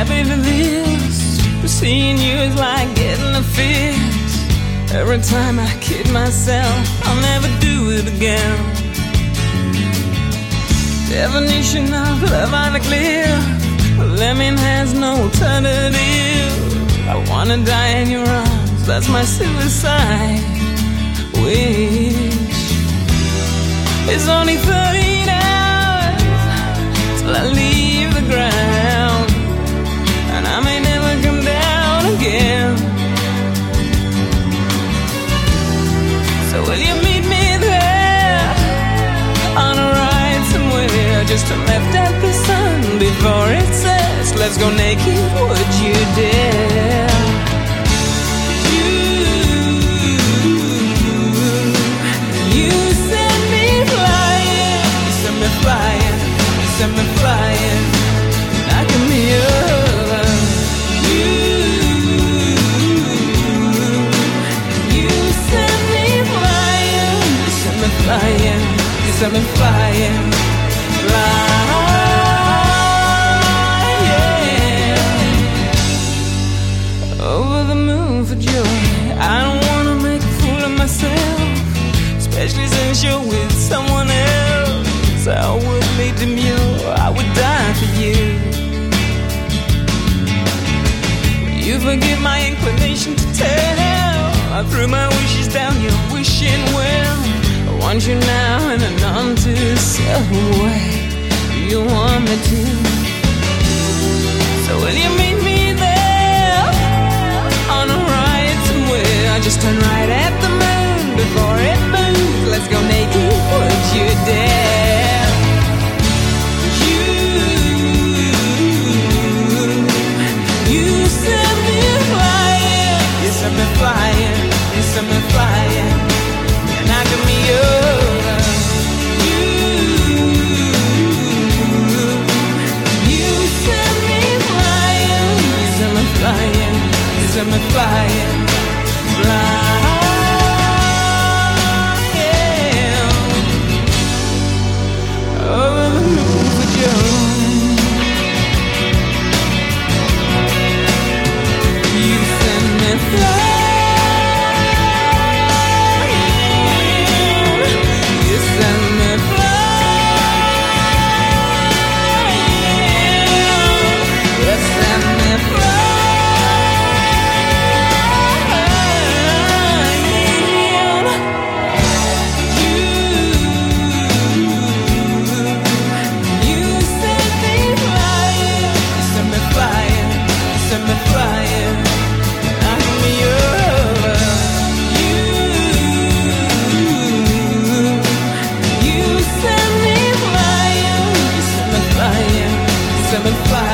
happy for this, but seeing you is like getting a fix. Every time I kid myself, I'll never do it again. Definition of love on a cliff, lemon has no alternative. I wanna die in your arms, that's my suicide wish. It's only 13 hours till I leave the ground, and I may never come down again. So will you meet me there on a ride somewhere, just to lift up the sun before it sets? Let's go naked, would you dare? You send me flying, you send me flying, you send me flying, I can be yours. You send me flying, you send me flying, you send me flying, flying over the moon for joy. I don't wanna make a fool of myself, especially since you're with someone else. I would be demure, I would die for you. You forgive my inclination to tell, I threw my wishes down your wishing well. I want you now in a non-too-self way. Do you want me to? So will you meet me there on a ride somewhere? I just turn right at the moon before it moves. Let's go naked, would you dare? You send me flying, you send me flying, you send me flying, and I can be yours. You send me flying, you send me flying, you send me flying, flying. Over the moon for joy. You send me flying, you send me flying, you send me flying.